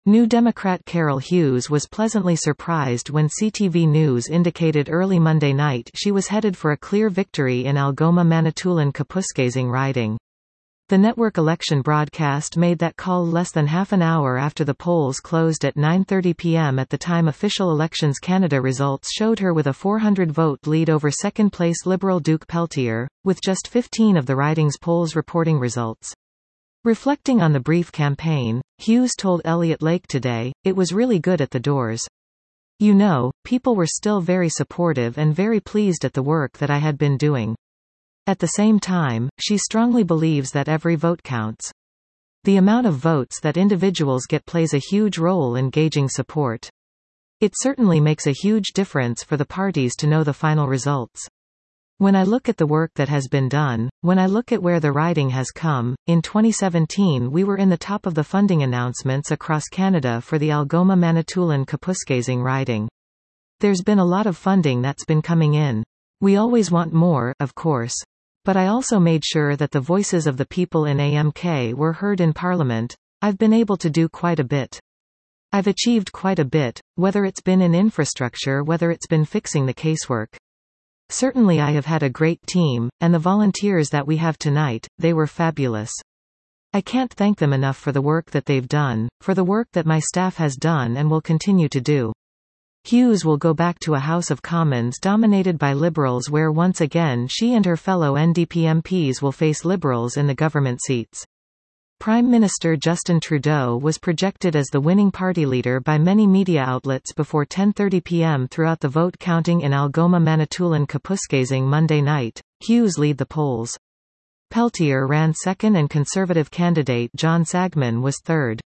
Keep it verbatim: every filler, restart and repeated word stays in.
New Democrat Carol Hughes was pleasantly surprised when C T V News indicated early Monday night she was headed for a clear victory in Algoma Manitoulin-Kapuskasing riding. The network election broadcast made that call less than half an hour after the polls closed at nine thirty p m at the time official Elections Canada results showed her with a four hundred vote lead over second-place Liberal Duke Peltier, with just fifteen of the riding's polls reporting results. Reflecting on the brief campaign, Hughes told Elliott Lake today, "It was really good at the doors. You know, people were still very supportive and very pleased at the work that I had been doing." At the same time, she strongly believes that every vote counts. The amount of votes that individuals get plays a huge role in gauging support. It certainly makes a huge difference for the parties to know the final results. When I look at the work that has been done, when I look at where the riding has come, in twenty seventeen we were in the top of the funding announcements across Canada for the Algoma Manitoulin-Kapuskasing riding. There's been a lot of funding that's been coming in. We always want more, of course. But I also made sure that the voices of the people in A M K were heard in Parliament. I've been able to do quite a bit. I've achieved quite a bit, whether it's been in infrastructure, whether it's been fixing the casework. Certainly I have had a great team, and the volunteers that we have tonight, they were fabulous. I can't thank them enough for the work that they've done, for the work that my staff has done and will continue to do. Hughes will go back to a House of Commons dominated by Liberals where once again she and her fellow N D P M Ps will face Liberals in the government seats. Prime Minister Justin Trudeau was projected as the winning party leader by many media outlets before ten thirty p m throughout the vote counting in Algoma Manitoulin-Kapuskasing Monday night. Hughes lead the polls. Peltier ran second and Conservative candidate John Saggman was third.